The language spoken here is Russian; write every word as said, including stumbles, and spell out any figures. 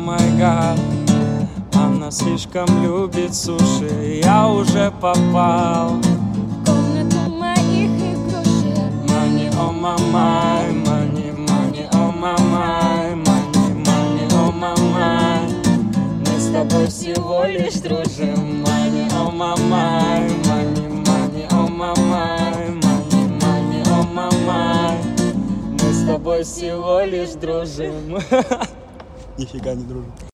май гад, она слишком любит суши. Я уже попал в комнату моих игрушек. Money on my mind, money, money on my mind, money, money on my mind. Мы с тобой всего лишь дружим. Money on my mind, money, money on my mind, money, money on my mind. Мы с тобой всего лишь дружим. Нифига не дружим.